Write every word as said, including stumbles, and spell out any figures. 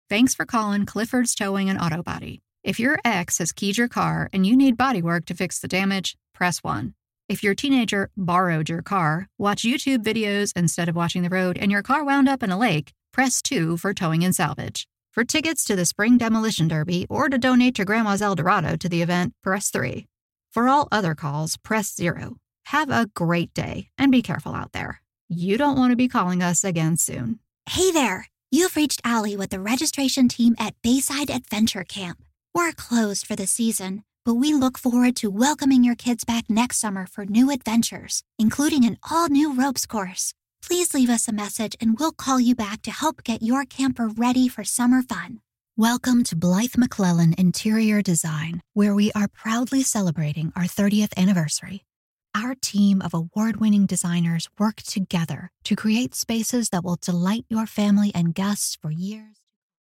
Thanks for calling Clifford's Towing and Auto Body. If your ex has keyed your car and you need body work to fix the damage, press one. If your teenager borrowed your car, watch YouTube videos instead of watching the road, and your car wound up in a lake, press two for towing and salvage. For tickets to the Spring Demolition Derby or to donate to Grandma's El Dorado to the event, press three. For all other calls, press zero. Have a great day and be careful out there. You don't want to be calling us again soon. Hey there. You've reached Allie with the registration team at Bayside Adventure Camp. We're closed for the season, but we look forward to welcoming your kids back next summer for new adventures, including an all-new ropes course. Please leave us a message and we'll call you back to help get your camper ready for summer fun. Welcome to Blythe McClellan Interior Design, where we are proudly celebrating our thirtieth anniversary. Our team of award-winning designers work together to create spaces that will delight your family and guests for years.